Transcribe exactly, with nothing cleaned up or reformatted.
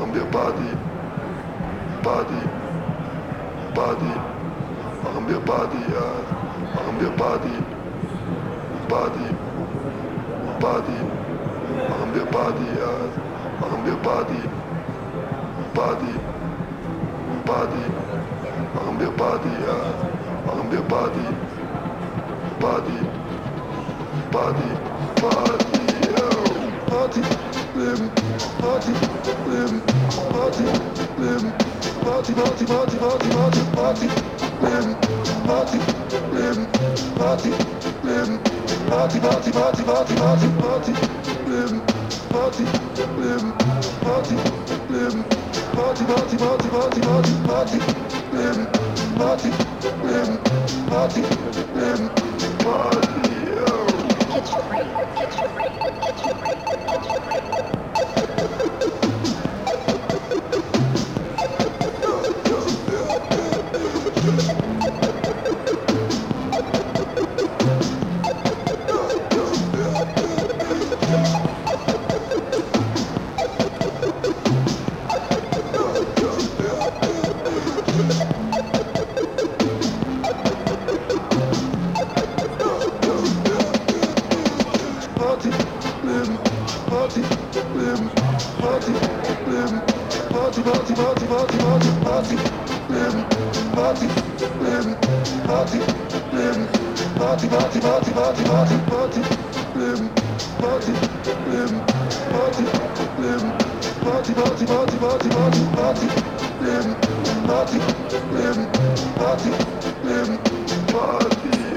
machen wir Party, Party, Party, machen wir Party, ja, machen wir Party, Party, Party, machen wir Party, ja, machen wir Party, Party, Party, machen wir Party, ja, machen wir Party, Party, Party, Party, ja, Party, Leben, Party, Leben, Party, Leben, Party, Party, Party, Party, Party, Party, Leben, Party, Leben, Party, Leben, Party, Party, Party, Party, Party, Party, Leben, Party, Leben, Party, Leben, Party, Party, Party, Party, Party, Party, Leben, Party, Leben, Party, Leben, Party, oh. It's free, it's free, it's free, Party, Leben, Party, Leben, Party, Leben, Party, Party, Party, Party, Party, Party, Leben, Party, Leben, Party, Leben, Party, Party, Party, Party, Party, Party, Leben, Party, Leben, Party, Leben, Party, Party, Party, Party, Party, Party, Leben, Party, Leben, Party, Leben, Party.